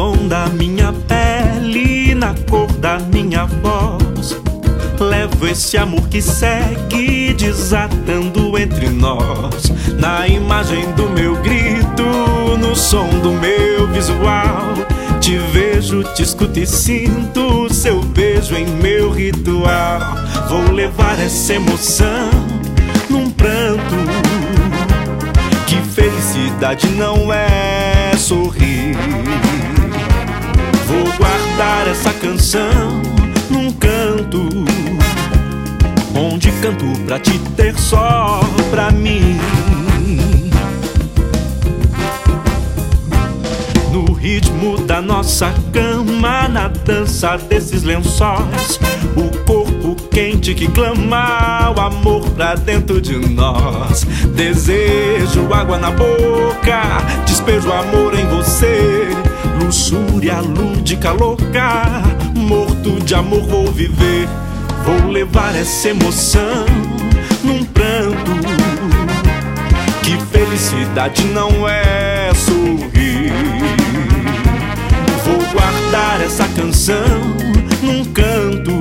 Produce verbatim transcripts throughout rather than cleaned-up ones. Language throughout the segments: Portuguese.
tom da minha pele, na cor da minha voz, levo esse amor que segue desatando entre nós. Na imagem do meu grito, no som do meu visual, te vejo, te escuto e sinto seu beijo em meu ritual. Vou levar essa emoção num pranto, que felicidade não é sorrir. Vou guardar essa canção num canto, onde canto pra te ter só pra mim. No ritmo da nossa cama, na dança desses lençóis, o corpo quente que clama o amor pra dentro de nós. Desejo água na boca, despejo amor em você. Luxúria lúdica louca, morto de amor vou viver. Vou levar essa emoção num pranto, que felicidade não é sorrir. Vou guardar essa canção num canto,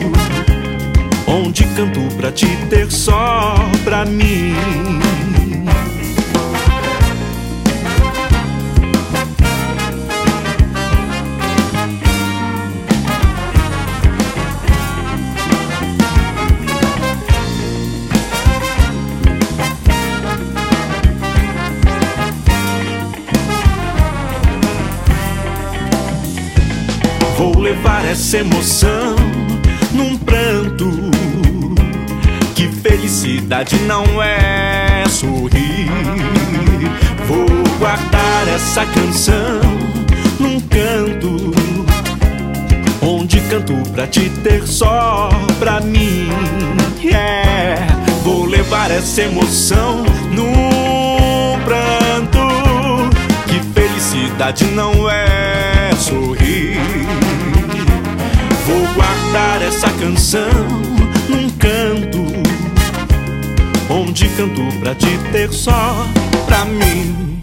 onde canto pra te ter só pra mim. Vou levar essa emoção num pranto, que felicidade não é sorrir. Vou guardar essa canção num canto, onde canto pra te ter só pra mim. Yeah. Vou levar essa emoção num pranto, que felicidade não é sorrir. Vou guardar essa canção num canto, onde canto pra te ter só pra mim.